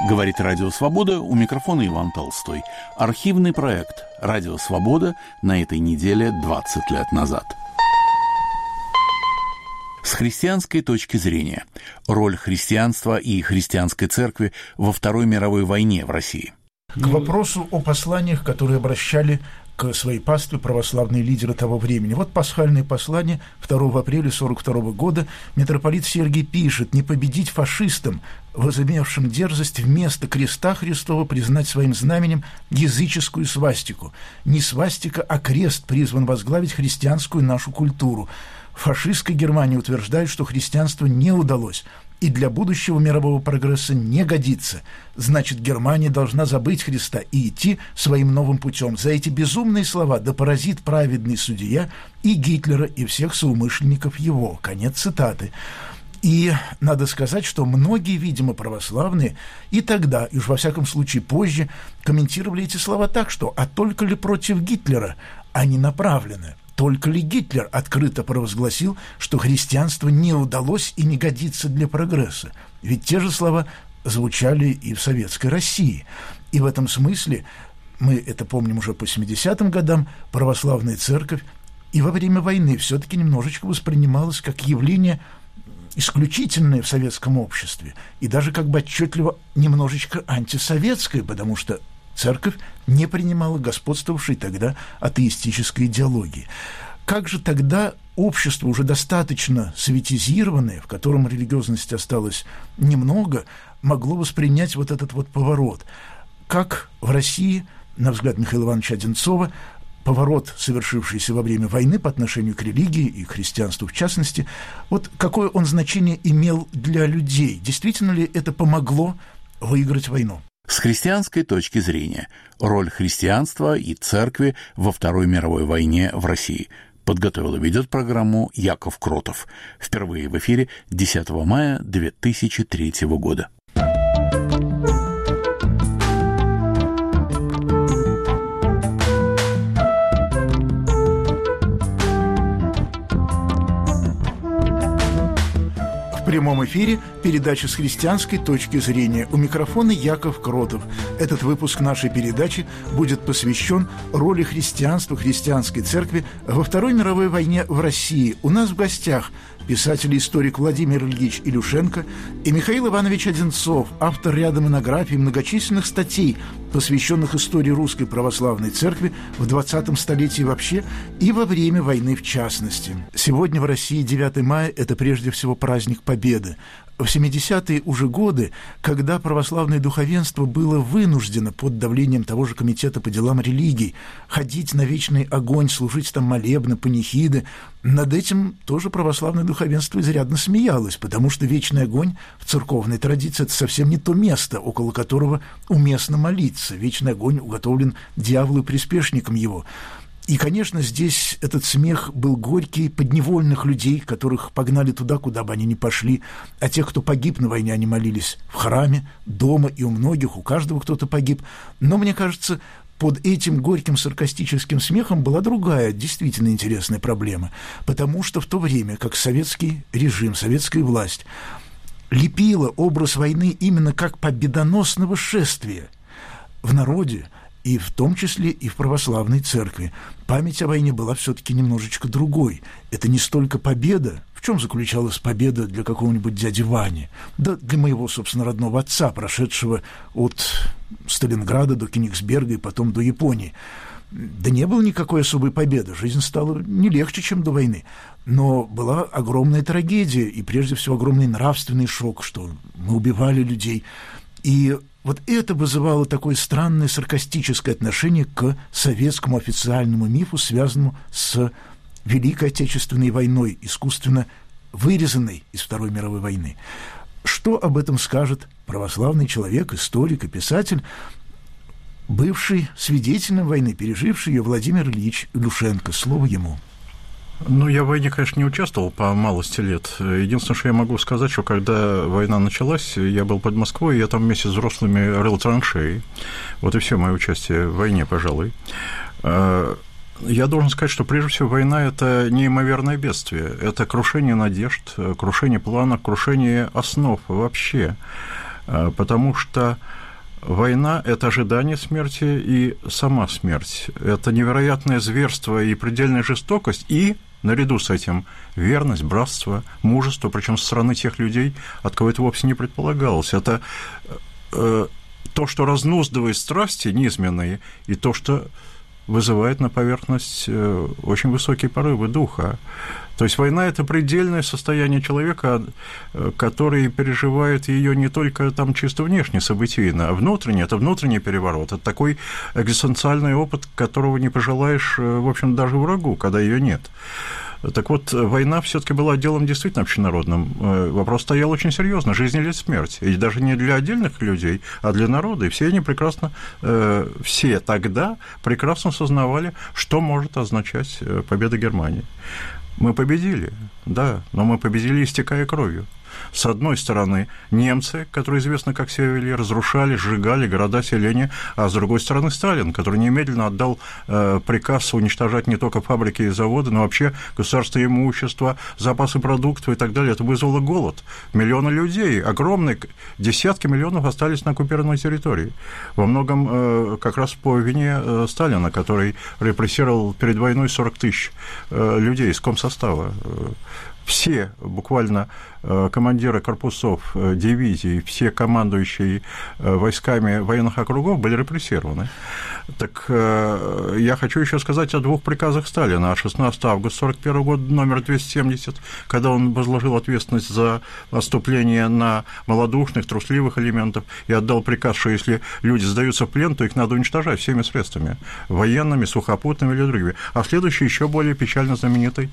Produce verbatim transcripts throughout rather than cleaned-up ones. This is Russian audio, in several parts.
Говорит Радио Свобода, у микрофона Иван Толстой. Архивный проект «Радио Свобода» на этой неделе двадцать лет назад. С христианской точки зрения. Роль христианства и христианской церкви во Второй мировой войне в России. К вопросу о посланиях, которые обращали к своей пастве православные лидеры того времени. Вот пасхальное послание второго апреля сорок второго года. Митрополит Сергий пишет: «Не победить фашистам, возымевшим дерзость вместо креста Христова признать своим знаменем языческую свастику. Не свастика, а крест призван возглавить христианскую нашу культуру. Фашистская Германия утверждает, что христианство не удалось и для будущего мирового прогресса не годится. Значит, Германия должна забыть Христа и идти своим новым путем. За эти безумные слова да поразит праведный судья и Гитлера, и всех соумышленников его». Конец цитаты. И надо сказать, что многие, видимо, православные и тогда, и уж во всяком случае позже, комментировали эти слова так, что «а только ли против Гитлера они направлены?» Только ли Гитлер открыто провозгласил, что христианство не удалось и не годится для прогресса? Ведь те же слова звучали и в Советской России. И в этом смысле, мы это помним уже по семидесятым годам, православная церковь и во время войны все-таки немножечко воспринималась как явление исключительное в советском обществе и даже как бы отчетливо немножечко антисоветское, потому что церковь не принимала господствовавшей тогда атеистической идеологии. Как же тогда общество, уже достаточно советизированное, в котором религиозности осталось немного, могло воспринять вот этот вот поворот? Как в России, на взгляд Михаила Ивановича Одинцова, поворот, совершившийся во время войны по отношению к религии и к христианству в частности, вот какое он значение имел для людей? Действительно ли это помогло выиграть войну? С христианской точки зрения. Роль христианства и церкви во Второй мировой войне в России. Подготовил и ведет программу Яков Кротов. Впервые в эфире десятого мая две тысячи третьего года. В прямом эфире передача «С христианской точки зрения». У микрофона Яков Кротов. Этот выпуск нашей передачи будет посвящен роли христианства, христианской церкви во Второй мировой войне в России. У нас в гостях писатель и историк Владимир Ильич Илюшенко и Михаил Иванович Одинцов, автор ряда монографий и многочисленных статей, посвященных истории Русской Православной Церкви в двадцатом столетии вообще и во время войны в частности. Сегодня в России девятое мая – это прежде всего праздник Победы. В семидесятые уже годы, когда православное духовенство было вынуждено под давлением того же комитета по делам религий ходить на вечный огонь, служить там молебны, панихиды, над этим тоже православное духовенство изрядно смеялось, потому что вечный огонь в церковной традиции – это совсем не то место, около которого уместно молиться. Вечный огонь уготовлен дьяволу и приспешникам его. И, конечно, здесь этот смех был горький подневольных людей, которых погнали туда, куда бы они ни пошли, а тех, кто погиб на войне, они молились в храме, дома, и у многих, у каждого кто-то погиб. Но, мне кажется, под этим горьким саркастическим смехом была другая, действительно интересная проблема, потому что в то время, как советский режим, советская власть лепила образ войны именно как победоносного шествия в народе, и в том числе и в православной церкви, память о войне была все-таки немножечко другой. Это не столько победа. В чем заключалась победа для какого-нибудь дяди Вани? Да для моего, собственно, родного отца, прошедшего от Сталинграда до Кенигсберга и потом до Японии. Да не было никакой особой победы. Жизнь стала не легче, чем до войны. Но была огромная трагедия и, прежде всего, огромный нравственный шок, что мы убивали людей. И вот это вызывало такое странное саркастическое отношение к советскому официальному мифу, связанному с Великой Отечественной войной, искусственно вырезанной из Второй мировой войны. Что об этом скажет православный человек, историк и писатель, бывший свидетелем войны, переживший ее Владимир Ильич Илюшенко? Слово ему. Ну, я в войне, конечно, не участвовал по малости лет. Единственное, что я могу сказать, что когда война началась, я был под Москвой, и я там вместе с взрослыми рыл траншеи. Вот и все мое участие в войне, пожалуй. Я должен сказать, что прежде всего война – это неимоверное бедствие. Это крушение надежд, крушение планов, крушение основ вообще. Потому что Война – это ожидание смерти и сама смерть. Это невероятное зверство и предельная жестокость, и, наряду с этим, верность, братство, мужество, причем со стороны тех людей, от кого это вовсе не предполагалось. Это э, то, что разнуздывает страсти низменные, и то, что вызывает на поверхность э, очень высокие порывы духа. То есть война – это предельное состояние человека, который переживает ее не только там чисто внешне, событийно, а внутренне – это внутренний переворот, это такой экзистенциальный опыт, которого не пожелаешь, в общем, даже врагу, когда ее нет. Так вот, война все-таки была делом действительно общенародным. Вопрос стоял очень серьезно: жизнь или смерть. И даже не для отдельных людей, а для народа. И все они прекрасно, все тогда прекрасно сознавали, что может означать победа Германии. Мы победили, да, но мы победили, истекая кровью. С одной стороны, немцы, которые известны как северяне, разрушали, сжигали города, селения, а с другой стороны, Сталин, который немедленно отдал э, приказ уничтожать не только фабрики и заводы, но вообще государственное имущество, запасы продуктов и так далее. Это вызвало голод. Миллионы людей, огромные, десятки миллионов остались на оккупированной территории. Во многом э, как раз по вине э, Сталина, который репрессировал перед войной сорок тысяч э, людей из комсостава. Все буквально командиры корпусов, дивизий, все командующие войсками военных округов были репрессированы. Так я хочу еще сказать о двух приказах Сталина. шестнадцатого августа сорок первого года, номер двести семьдесят, когда он возложил ответственность за наступление на малодушных, трусливых элементов и отдал приказ, что если люди сдаются в плен, то их надо уничтожать всеми средствами, военными, сухопутными или другими. А следующий, еще более печально знаменитый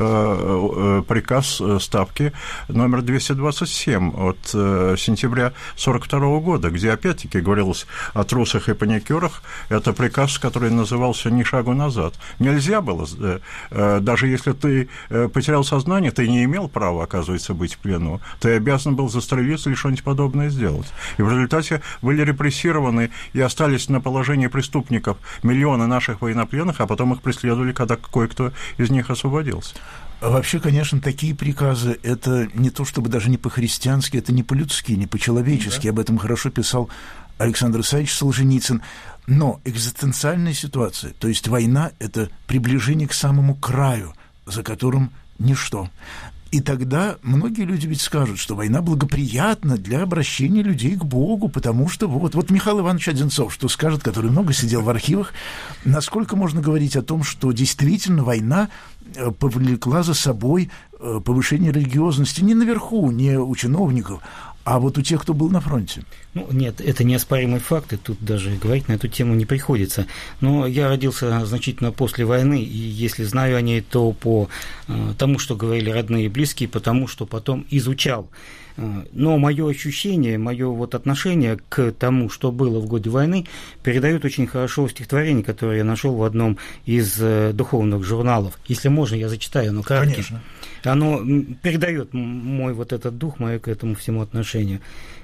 приказ Ставки номер двести двадцать семь от сентября сорок второго года, где опять-таки говорилось о трусах и паникерах. Это приказ, который назывался «Ни шагу назад». Нельзя было, даже если ты потерял сознание, ты не имел права, оказывается, быть в плену. Ты обязан был застрелиться или что-нибудь подобное сделать. И в результате были репрессированы и остались на положении преступников миллионы наших военнопленных, а потом их преследовали, когда кое-кто из них освободился. Вообще, конечно, такие приказы – это не то чтобы даже не по-христиански, это не по-людски, не по-человечески. Да. Об этом хорошо писал Александр Исаевич Солженицын. Но экзистенциальная ситуация, то есть война – это приближение к самому краю, за которым ничто. И тогда многие люди ведь скажут, что война благоприятна для обращения людей к Богу, потому что вот, вот Михаил Иванович Одинцов, что скажет, который много сидел в архивах, насколько можно говорить о том, что действительно война повлекла за собой повышение религиозности не наверху, не у чиновников, а вот у тех, кто был на фронте. Ну, нет, это неоспоримый факт, и тут даже говорить на эту тему не приходится. Но я родился значительно после войны, и если знаю о ней, то по э, тому, что говорили родные и близкие, потому что потом изучал. Но мое ощущение, мое вот отношение к тому, что было в годы войны, передает очень хорошо стихотворение, которое я нашел в одном из э, духовных журналов. Если можно, я зачитаю, оно краткое. Конечно. Оно передает мой вот этот дух, мое к этому всему отношению.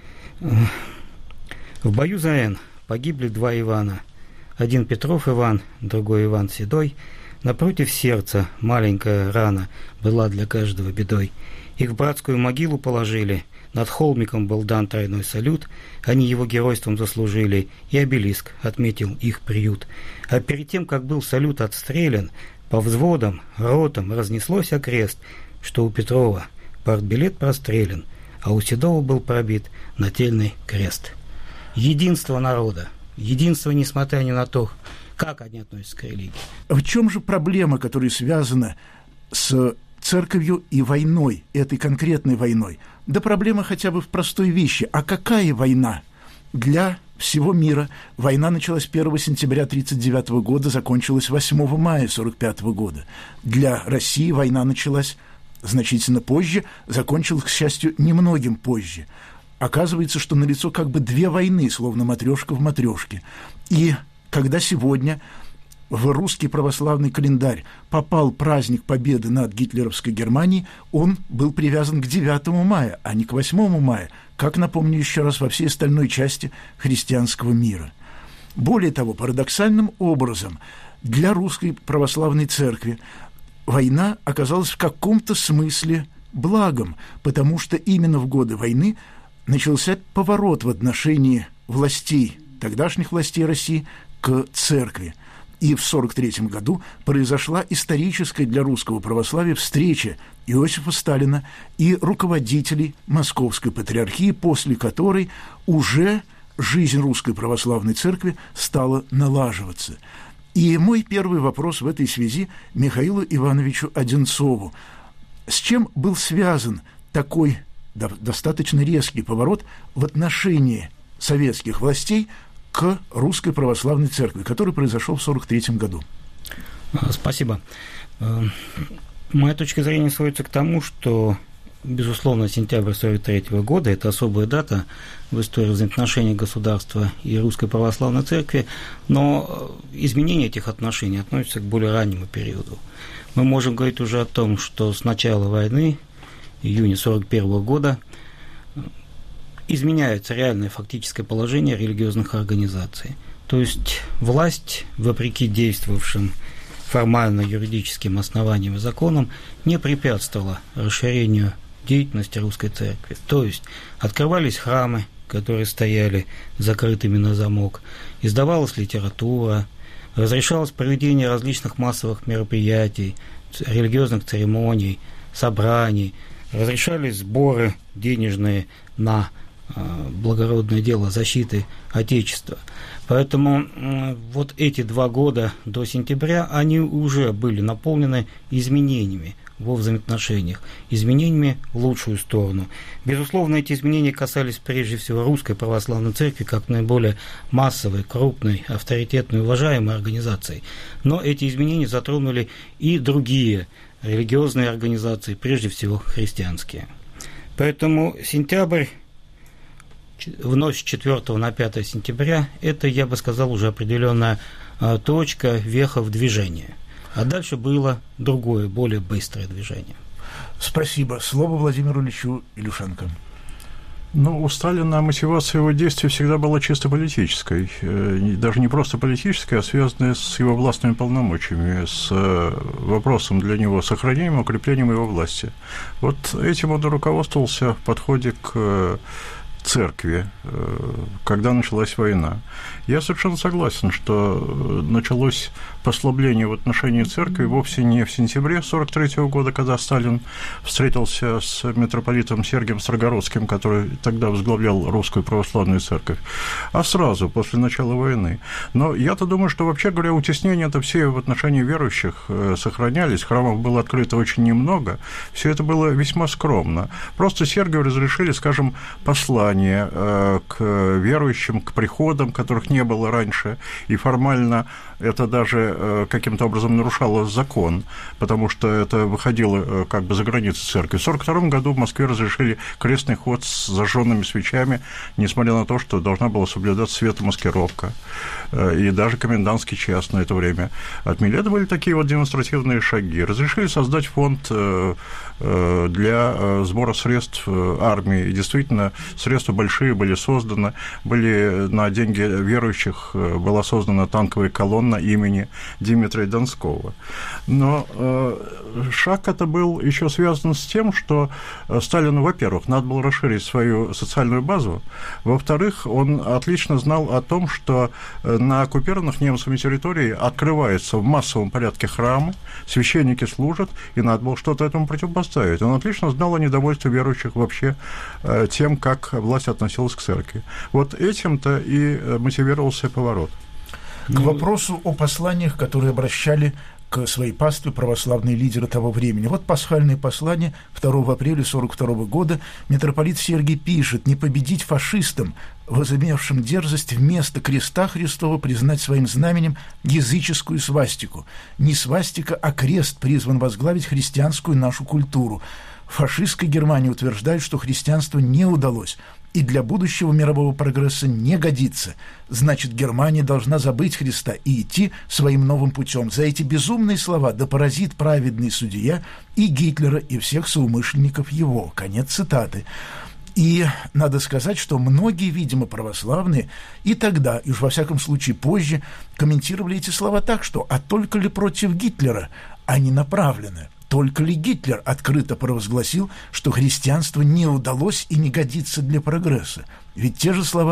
В бою за Н погибли два Ивана. Один Петров Иван, другой Иван Седой. Напротив сердца маленькая рана была для каждого бедой. Их в братскую могилу положили, над холмиком был дан тройной салют, они его геройством заслужили, и обелиск отметил их приют. А перед тем, как был салют отстрелян, по взводам, ротам разнеслось окрест, что у Петрова партбилет прострелен, а у Седова был пробит нательный крест. Единство народа, единство, несмотря ни на то, как они относятся к религии. В чем же проблема, которая связана с церковью и войной, этой конкретной войной? Да проблема хотя бы в простой вещи. А какая война? Для всего мира война началась первого сентября тысяча девятьсот тридцать девятого года, закончилась восьмого мая сорок пятого года. Для России война началась значительно позже, закончилась, к счастью, немногим позже. Оказывается, что налицо как бы две войны, словно матрешка в матрешке. И когда сегодня в русский православный календарь попал праздник Победы над гитлеровской Германией, он был привязан к девятому мая, а не к восьмому мая, как, напомню еще раз, во всей остальной части христианского мира. Более того, парадоксальным образом для русской православной церкви война оказалась в каком-то смысле благом, потому что именно в годы войны начался поворот в отношении властей, тогдашних властей России, к церкви. И в сорок третьем году произошла историческая для русского православия встреча Иосифа Сталина и руководителей Московской патриархии, после которой уже жизнь Русской Православной Церкви стала налаживаться. И мой первый вопрос в этой связи Михаилу Ивановичу Одинцову. С чем был связан такой достаточно резкий поворот в отношении советских властей к Русской Православной Церкви, который произошел в сорок третьем году? Спасибо. Моя точка зрения сводится к тому, что, безусловно, сентябрь сорок третьего года – это особая дата в истории взаимоотношений государства и Русской Православной Церкви, но изменение этих отношений относится к более раннему периоду. Мы можем говорить уже о том, что с начала войны, июня сорок первого года, изменяется реальное фактическое положение религиозных организаций. То есть власть, вопреки действовавшим формально юридическим основаниям и законам, не препятствовала расширению деятельности Русской Церкви. То есть открывались храмы, которые стояли закрытыми на замок, издавалась литература, разрешалось проведение различных массовых мероприятий, религиозных церемоний, собраний, разрешались сборы денежные на благородное дело защиты Отечества. Поэтому вот эти два года до сентября, они уже были наполнены изменениями во взаимоотношениях, изменениями в лучшую сторону. Безусловно, эти изменения касались прежде всего Русской Православной Церкви, как наиболее массовой, крупной, авторитетной, уважаемой организации. Но эти изменения затронули и другие религиозные организации, прежде всего христианские. Поэтому сентябрь, в ночь с четвёртого на пятое сентября, это, я бы сказал, уже определенная точка, веха в движении. А дальше было другое, более быстрое движение. Спасибо. Слово Владимиру Ильичу Илюшенко. Ну, у Сталина мотивация его действий всегда была чисто политической. Даже не просто политической, а связанная с его властными полномочиями, с вопросом для него сохранением и укреплением его власти. Вот этим он руководствовался в подходе к церкви, когда началась война. Я совершенно согласен, что началось послабление в отношении церкви вовсе не в сентябре сорок третьего года, когда Сталин встретился с митрополитом Сергием Строгородским, который тогда возглавлял Русскую Православную Церковь, а сразу, после начала войны. Но я-то думаю, что, вообще говоря, утеснения это все в отношении верующих сохранялись, храмов было открыто очень немного, все это было весьма скромно. Просто Сергию разрешили, скажем, послание к верующим, к приходам, которых не было раньше, и формально это даже каким-то образом нарушало закон, потому что это выходило как бы за границы церкви. В сорок втором году в Москве разрешили крестный ход с зажженными свечами, несмотря на то, что должна была соблюдаться светомаскировка, и даже комендантский час на это время отменили. Это были такие вот демонстративные шаги. Разрешили создать фонд для сбора средств армии, и действительно средства большие были созданы, были на деньги верующих, была создана танковая колонна имени Дмитрия Донского. Но э, шаг это был еще связан с тем, что Сталину, во-первых, надо было расширить свою социальную базу, во-вторых, он отлично знал о том, что на оккупированных немцами территории открываются в массовом порядке храмы, священники служат, и надо было что-то этому противопоставить. Он отлично знал о недовольстве верующих вообще э, тем, как власть относилась к церкви. Вот этим-то и мотивировался поворот. К вопросу о посланиях, которые обращали к своей пастве православные лидеры того времени. Вот пасхальное послание второго апреля сорок второго года. Митрополит Сергий пишет: «Не победить фашистам, возымевшим дерзость вместо креста Христова признать своим знаменем языческую свастику. Не свастика, а крест призван возглавить христианскую нашу культуру. Фашистская Германия утверждает, что христианство не удалось и для будущего мирового прогресса не годится. Значит, Германия должна забыть Христа и идти своим новым путем. За эти безумные слова да поразит праведный судья и Гитлера, и всех соумышленников его». Конец цитаты. И надо сказать, что многие, видимо, православные и тогда, и уж во всяком случае позже, комментировали эти слова так, что «а только ли против Гитлера они направлены?» Только ли Гитлер открыто провозгласил, что христианство не удалось и не годится для прогресса? Ведь те же слова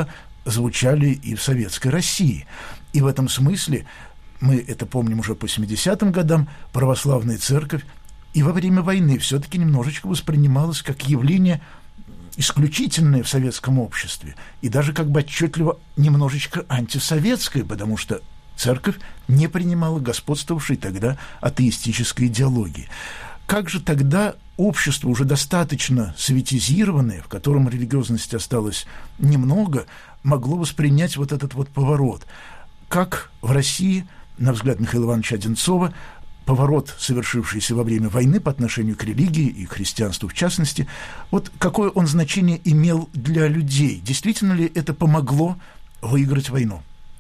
звучали и в Советской России. И в этом смысле, мы это помним уже по семидесятым годам, православная церковь и во время войны все-таки немножечко воспринималась как явление исключительное в советском обществе, и даже как бы отчетливо немножечко антисоветское, потому что церковь не принимала господствовавшей тогда атеистической идеологии. Как же тогда общество, уже достаточно советизированное, в котором религиозности осталось немного, могло воспринять вот этот вот поворот? Как в России, на взгляд Михаила Ивановича Одинцова, поворот, совершившийся во время войны по отношению к религии и к христианству в частности, вот какое он значение имел для людей? Действительно ли это помогло выиграть войну?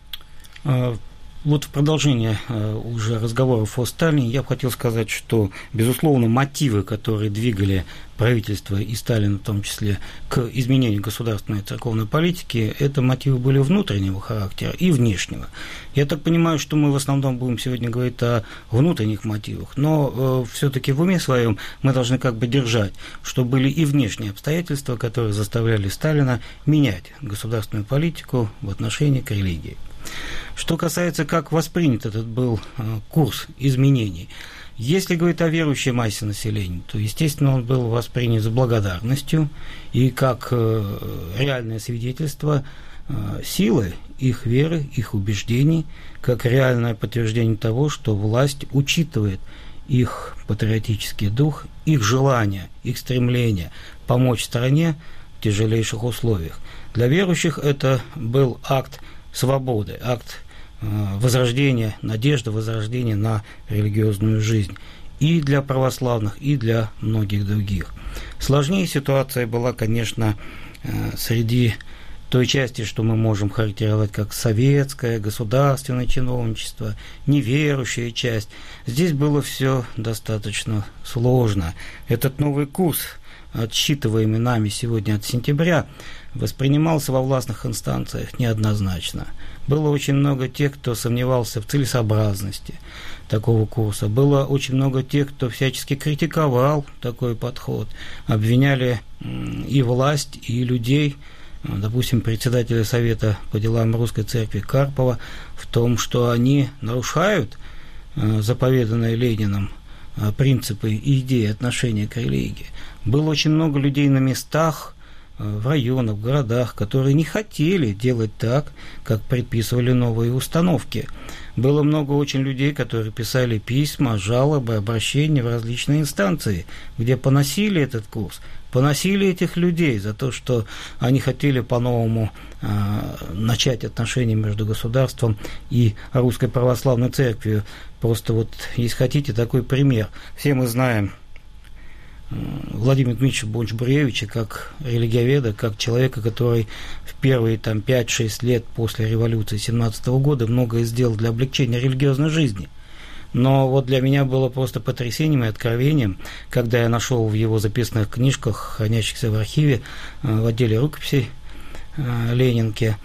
Вот в продолжение уже разговоров о Сталине я бы хотел сказать, что, безусловно, мотивы, которые двигали правительство и Сталина в том числе к изменению государственной и церковной политики, это мотивы были внутреннего характера и внешнего. Я так понимаю, что мы в основном будем сегодня говорить о внутренних мотивах, но э, все-таки в уме своем мы должны как бы держать, что были и внешние обстоятельства, которые заставляли Сталина менять государственную политику в отношении к религии. Что касается, как воспринят этот был курс изменений, если говорить о верующей массе населения, то, естественно, он был воспринят с благодарностью и как реальное свидетельство силы их веры, их убеждений, как реальное подтверждение того, что власть учитывает их патриотический дух, их желание, их стремление помочь стране в тяжелейших условиях. Для верующих это был акт свободы, акт возрождения, надежды возрождения на религиозную жизнь и для православных, и для многих других. Сложнее ситуация была, конечно, среди той части, что мы можем характеризовать как советское, государственное чиновничество, неверующая часть. Здесь было все достаточно сложно. Этот новый курс, отсчитываемый нами сегодня от сентября, воспринимался во властных инстанциях неоднозначно. Было очень много тех, кто сомневался в целесообразности такого курса. Было очень много тех, кто всячески критиковал такой подход, обвиняли и власть, и людей, допустим, председателя Совета по делам Русской Церкви Карпова, в том, что они нарушают заповеданные Лениным принципы и идеи отношения к религии. Было очень много людей на местах, в районах, в городах, которые не хотели делать так, как предписывали новые установки. Было много очень людей, которые писали письма, жалобы, обращения в различные инстанции, где поносили этот курс, поносили этих людей за то, что они хотели по-новому э, начать отношения между государством и Русской Православной Церковью. Просто вот, если хотите, такой пример. Все мы знаем Владимира Дмитриевича Бонч-Буревича как религиоведа, как человека, который в первые там, пять-шесть лет после революции семнадцатого года многое сделал для облегчения религиозной жизни. Но вот для меня было просто потрясением и откровением, когда я нашел в его записных книжках, хранящихся в архиве, в отделе рукописей Ленинки,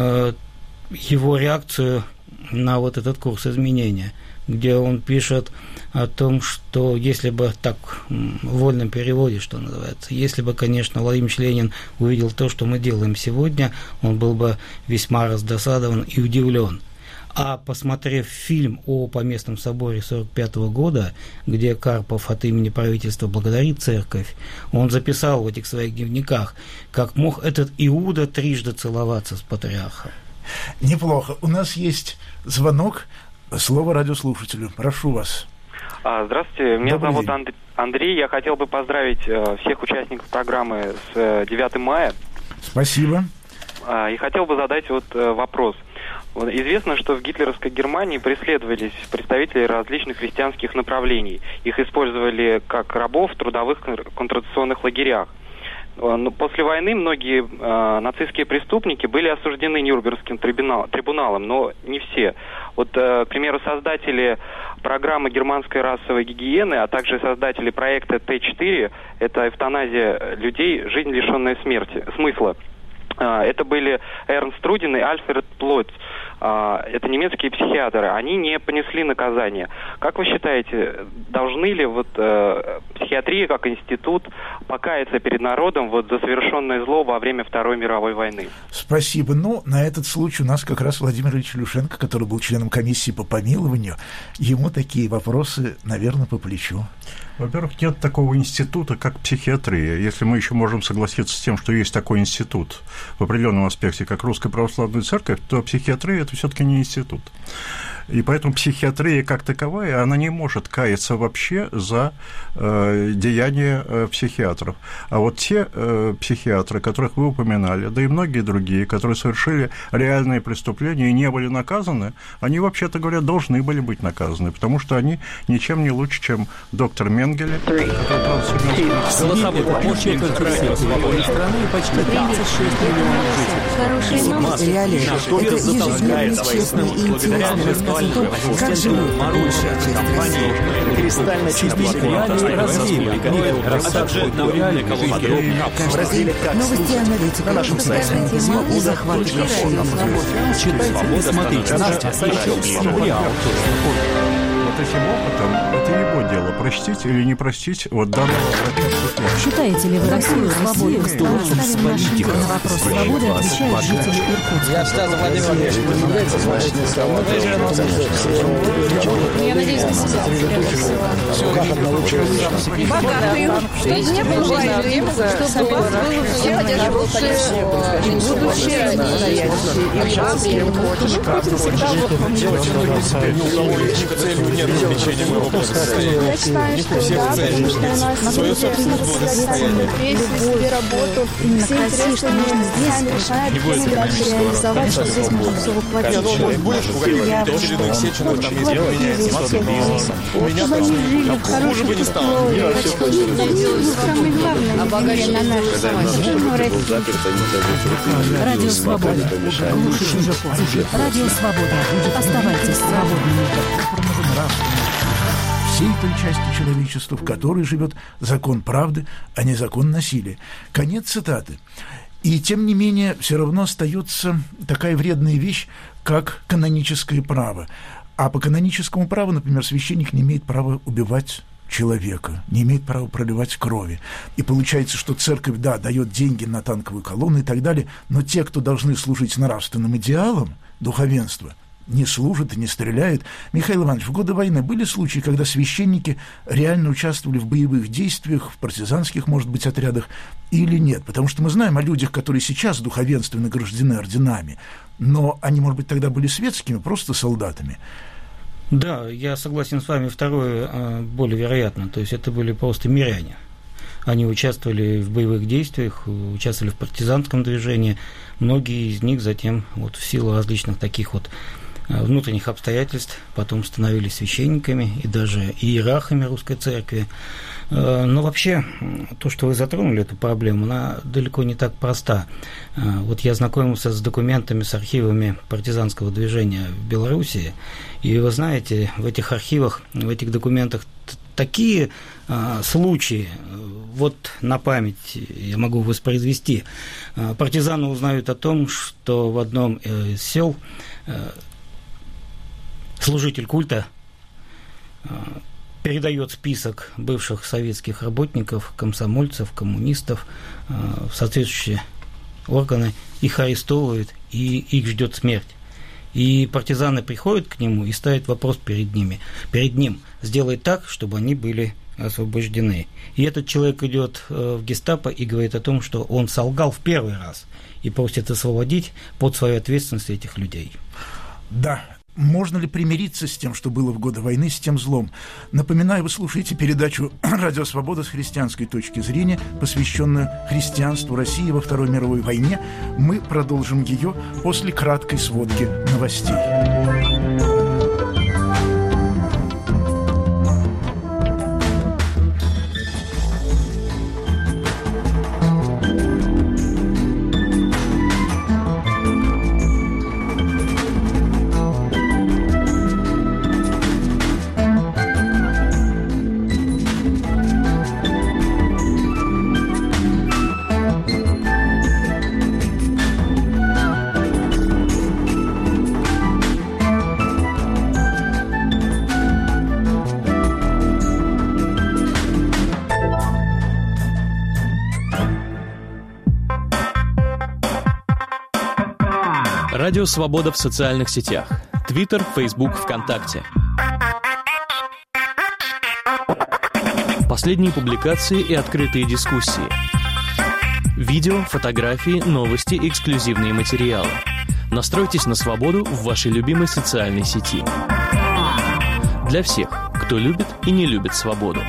его реакцию на вот этот курс изменения, где он пишет о том, что если бы, так, в вольном переводе, что называется, если бы, конечно, Владимир Ленин увидел то, что мы делаем сегодня, он был бы весьма раздосадован и удивлен. А посмотрев фильм о Поместном соборе сорок пятого года, где Карпов от имени правительства благодарит церковь, он записал в этих своих дневниках, как мог этот Иуда трижды целоваться с патриархом. Неплохо. У нас есть звонок. Слово радиослушателю. Прошу вас. Здравствуйте, меня Добрый зовут день. Андрей. Я хотел бы поздравить всех участников программы с девятым мая. Спасибо. И хотел бы задать вот вопрос. Известно, что в гитлеровской Германии преследовались представители различных христианских направлений. Их использовали как рабов в трудовых концентрационных лагерях. Но после войны многие э, нацистские преступники были осуждены Нюрнбергским трибунал, трибуналом, но не все. Вот, э, к примеру, создатели программы германской расовой гигиены, а также создатели проекта Т четыре, это эвтаназия людей, жизнь, лишенная смерти, смысла. Э, это были Эрнст Рудин и Альфред Плотц. это немецкие психиатры, они не понесли наказание. Как вы считаете, должны ли вот психиатрия как институт покаяться перед народом вот за совершенное зло во время Второй мировой войны? Спасибо. Ну, на этот случай у нас как раз Владимир Ильич Илюшенко, который был членом комиссии по помилованию, ему такие вопросы, наверное, по плечу. Во-первых, нет такого института, как психиатрия. Если мы еще можем согласиться с тем, что есть такой институт в определенном аспекте, как Русская Православная Церковь, то психиатрия – это все-таки не институт. И поэтому психиатрия как таковая, она не может каяться вообще за э, деяния э, психиатров. А вот те э, психиатры, которых вы упоминали, да и многие другие, которые совершили реальные преступления и не были наказаны, они, вообще-то говоря, должны были быть наказаны, потому что они ничем не лучше, чем доктор Менгеле, который голосовой помощник радио «Свобода» страны почти тридцать шесть миллионов жителей. Хорошие новости. Реалии. Это ежедневный, честный и интересный рассказ о том, как живут лучшая часть кристально чистые реалии развеивали, а также на реале подробно новости аналитики на нашем сайте и захватывающие. читайте и смотрите наш сайт «Реал». Вот этим опытом это его дело, простить или не простить вот данного врага. Считаете ли вы Россию свободной? Ставим наш эфир на вопрос свободы, отвечают жители Иркутска. Я Стас Владимирович, является значительной страной. Я надеюсь на себя. Как одна лучшая личность. Богатый. Чтобы не было войны, чтобы у вас было все хорошее будущее. Целью нет увеличения моего благосостояния. Я считаю, что да, потому что у нас свое собственное благосостояние, себе работу, все интересы нужно здесь решать, задачи реализовать, что здесь можно все воплотить. Я чтобы они жили в хороших условиях, самое главное, например, на нашей стране. Радио «Свобода». Радио «Свобода». Оставайтесь свободными. Всей той части человечества, в которой живет закон правды, а не закон насилия. Конец цитаты. И тем не менее, все равно остается такая вредная вещь, как каноническое право. А по каноническому праву, например, священник не имеет права убивать человека, не имеет права проливать крови. И получается, что церковь, да, дает деньги на танковые колонны и так далее, но те, кто должны служить нравственным идеалам, духовенство, не служат и не стреляют. Михаил Иванович, в годы войны были случаи, когда священники реально участвовали в боевых действиях, в партизанских, может быть, отрядах или нет? Потому что мы знаем о людях, которые сейчас в духовенстве награждены орденами, но они, может быть, тогда были светскими, просто солдатами. Да, я согласен с вами, второе более вероятно, то есть это были просто миряне. Они участвовали в боевых действиях, участвовали в партизанском движении, многие из них затем вот в силу различных таких вот внутренних обстоятельств потом становились священниками и даже иерархами Русской Церкви. Но вообще, то, что вы затронули эту проблему, она далеко не так проста. Вот я знакомился с документами, с архивами партизанского движения в Белоруссии, и вы знаете, в этих архивах, в этих документах такие а, случаи, вот на память я могу воспроизвести. А, партизаны узнают о том, что в одном из сел а, служитель культа а, передает список бывших советских работников, комсомольцев, коммунистов а, в соответствующие органы, их арестовывают, и их ждет смерть. И партизаны приходят к нему и ставят вопрос перед ними, перед ним, сделать так, чтобы они были освобождены. И этот человек идет в гестапо и говорит о том, что он солгал в первый раз и просит освободить под свою ответственность этих людей. Да. Можно ли примириться с тем, что было в годы войны, с тем злом? Напоминаю, вы слушаете передачу «Радио Свобода» с христианской точки зрения, посвященную христианству России во Второй мировой войне. Мы продолжим ее после краткой сводки новостей. Радио «Свобода» в социальных сетях. Твиттер, Фейсбук, ВКонтакте. Последние публикации и открытые дискуссии. Видео, фотографии, новости, эксклюзивные материалы. Настройтесь на свободу в вашей любимой социальной сети. Для всех, кто любит и не любит свободу.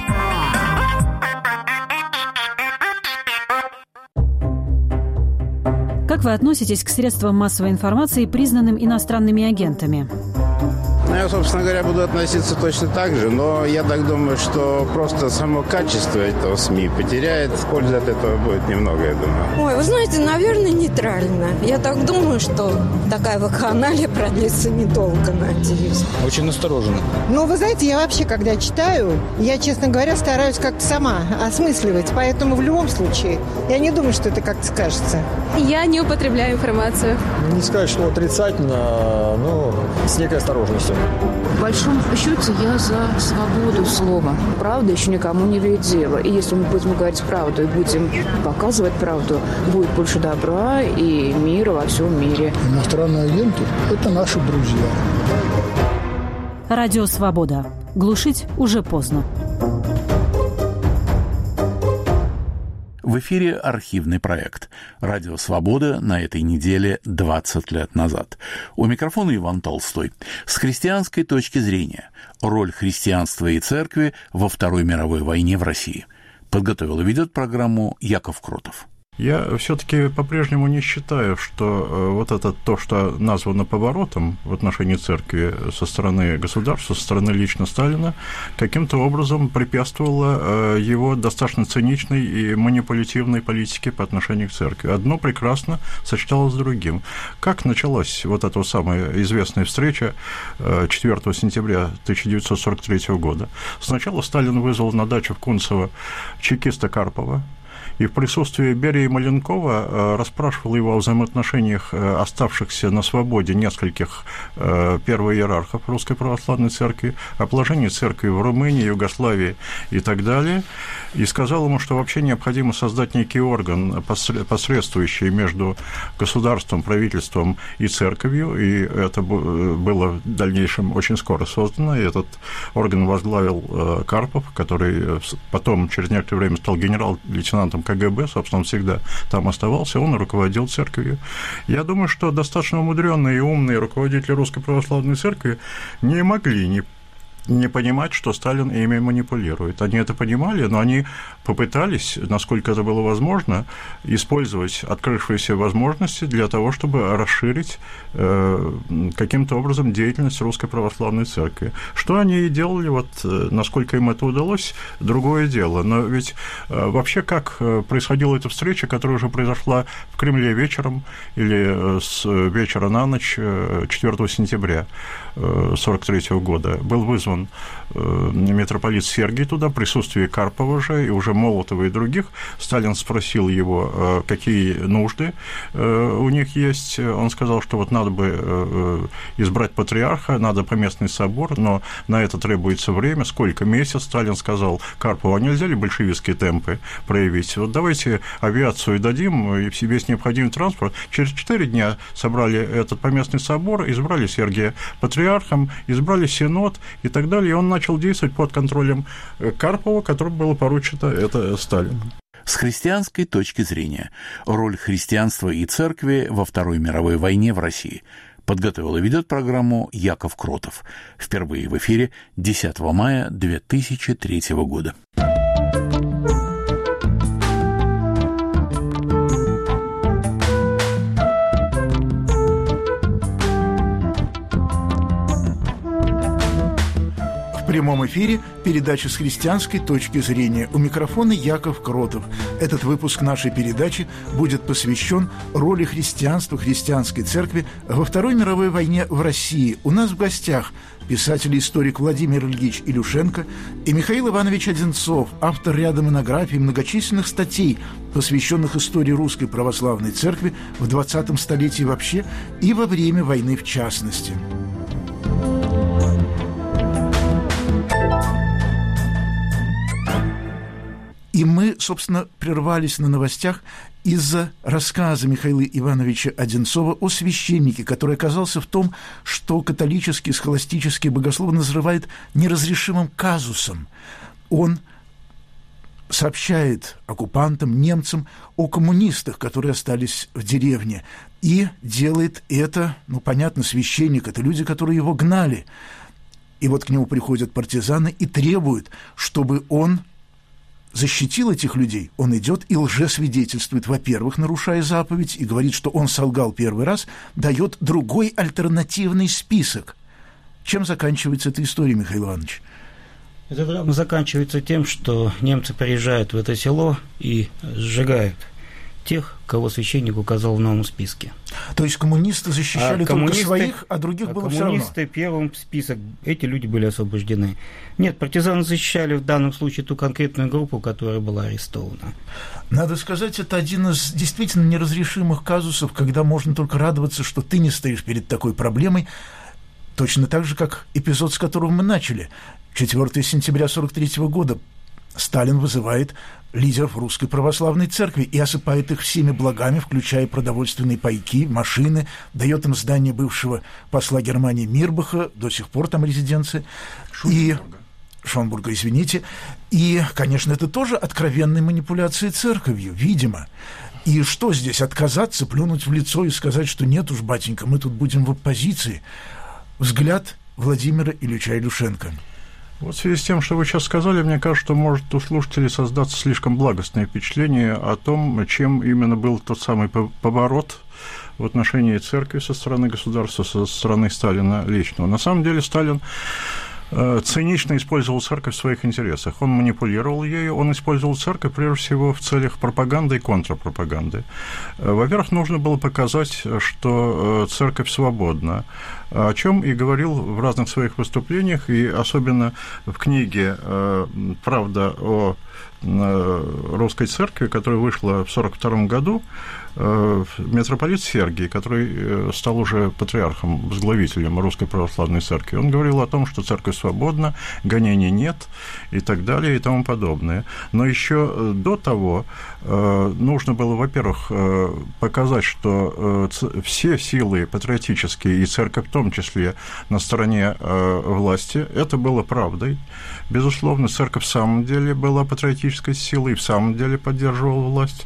Как вы относитесь к средствам массовой информации, признанным иностранными агентами? Ну, я, собственно говоря, буду относиться точно так же, но я так думаю, что просто само качество этого СМИ потеряет. Пользы от этого будет немного, я думаю. Ой, вы знаете, наверное, нейтрально. Я так думаю, что такая вакханалия продлится недолго, надеюсь. Очень настороженно. Ну, вы знаете, я вообще, когда читаю, я, честно говоря, стараюсь как-то сама осмысливать. Поэтому в любом случае, я не думаю, что это как-то скажется. Я не употребляю информацию. Не сказать, что отрицательно, но с некой осторожностью. В большом счете я за свободу слова. Правда еще никому не вредила. И если мы будем говорить правду и будем показывать правду, будет больше добра и мира во всем мире. Иностранные агенты – это наши друзья. Радио «Свобода». Глушить уже поздно. В эфире архивный проект «Радио Свобода» на этой неделе двадцать лет назад. У микрофона Иван Толстой. С христианской точки зрения роль христианства и церкви во Второй мировой войне в России. Подготовил и ведет программу Яков Кротов. Я все-таки по-прежнему не считаю, что вот это то, что названо поворотом в отношении церкви со стороны государства, со стороны лично Сталина, каким-то образом препятствовало его достаточно циничной и манипулятивной политике по отношению к церкви. Одно прекрасно сочеталось с другим. Как началась вот эта самая известная встреча четвёртого сентября тысяча девятьсот сорок третьего года? Сначала Сталин вызвал на дачу в Кунцево чекиста Карпова, и в присутствии Берии и Маленкова расспрашивал его о взаимоотношениях оставшихся на свободе нескольких первоиерархов Русской Православной Церкви, о положении церкви в Румынии, Югославии и так далее, и сказал ему, что вообще необходимо создать некий орган, посредствующий между государством, правительством и церковью, и это было в дальнейшем очень скоро создано, и этот орган возглавил Карпов, который потом, через некоторое время, стал генерал-лейтенантом КГБ, собственно, он всегда там оставался, он руководил церковью. Я думаю, что достаточно умудренные и умные руководители Русской Православной Церкви не могли не не понимать, что Сталин ими манипулирует. Они это понимали, но они попытались, насколько это было возможно, использовать открывшиеся возможности для того, чтобы расширить э, каким-то образом деятельность Русской Православной Церкви. Что они и делали, вот, насколько им это удалось, другое дело. Но ведь э, вообще как происходила эта встреча, которая уже произошла в Кремле вечером или с вечера на ночь четвёртого сентября сорок третьего года, был вызван митрополит Сергий туда, в присутствии Карпова же, и уже Молотова и других. Сталин спросил его, какие нужды у них есть. Он сказал, что вот надо бы избрать патриарха, надо поместный собор, но на это требуется время. Сколько? Месяц? Сталин сказал Карпову, а нельзя ли большевистские темпы проявить? Вот давайте авиацию дадим и весь необходимый транспорт. Через четыре дня собрали этот поместный собор, избрали Сергия патриархом, избрали синод и так далее. И он начал действовать под контролем Карпова, которому было поручено это Сталину. С христианской точки зрения роль христианства и церкви во Второй мировой войне в России. Подготовил и ведет программу Яков Кротов. Впервые в эфире десятого мая две тысячи третьего года. В прямом эфире передача с христианской точки зрения. У микрофона Яков Кротов. Этот выпуск нашей передачи будет посвящен роли христианства, христианской церкви во Второй мировой войне в России. У нас в гостях писатель и историк Владимир Ильич Илюшенко и Михаил Иванович Одинцов, автор ряда монографий и многочисленных статей, посвященных истории Русской Православной Церкви в двадцатом столетии вообще и во время войны в частности. И мы, собственно, прервались на новостях из-за рассказа Михаила Ивановича Одинцова о священнике, который оказался в том, что католические, схоластические богословы называют неразрешимым казусом. Он сообщает оккупантам, немцам о коммунистах, которые остались в деревне, и делает это, ну, понятно, священник, это люди, которые его гнали. И вот к нему приходят партизаны и требуют, чтобы он защитил этих людей. Он идет и лжесвидетельствует, во-первых, нарушая заповедь, и говорит, что он солгал первый раз, дает другой альтернативный список. Чем заканчивается эта история, Михаил Иванович? Эта драма заканчивается тем, что немцы приезжают в это село и сжигают тех, кого священник указал в новом списке. То есть коммунисты защищали а только коммунисты, своих, а других а было все равно? Коммунисты первым список, эти люди были освобождены. Нет, партизаны защищали в данном случае ту конкретную группу, которая была арестована. Надо сказать, это один из действительно неразрешимых казусов, когда можно только радоваться, что ты не стоишь перед такой проблемой, точно так же, как эпизод, с которого мы начали. четвёртого сентября сорок третьего года Сталин вызывает лидеров Русской Православной Церкви и осыпает их всеми благами, включая продовольственные пайки, машины, дает им здание бывшего посла Германии Мирбаха, до сих пор там резиденция, и Шонбурга, извините. И, конечно, это тоже откровенные манипуляции церковью, видимо. И что здесь, отказаться, плюнуть в лицо и сказать, что нет уж, батенька, мы тут будем в оппозиции? Взгляд Владимира Ильича Илюшенко. Вот в связи с тем, что вы сейчас сказали, мне кажется, что может у слушателей создаться слишком благостное впечатление о том, чем именно был тот самый поворот в отношении церкви со стороны государства, со стороны Сталина личного. На самом деле Сталин цинично использовал церковь в своих интересах. Он манипулировал ею, он использовал церковь, прежде всего, в целях пропаганды и контрпропаганды. Во-первых, нужно было показать, что церковь свободна, о чем и говорил в разных своих выступлениях, и особенно в книге «Правда о русской церкви», которая вышла в сорок втором году, митрополит Сергий, который стал уже патриархом, возглавителем Русской Православной Церкви, он говорил о том, что церковь свободна, гонений нет и так далее и тому подобное. Но еще до того нужно было, во-первых, показать, что все силы патриотические, и церковь в том числе, на стороне власти, это было правдой. Безусловно, церковь в самом деле была патриотической силой и в самом деле поддерживала власть,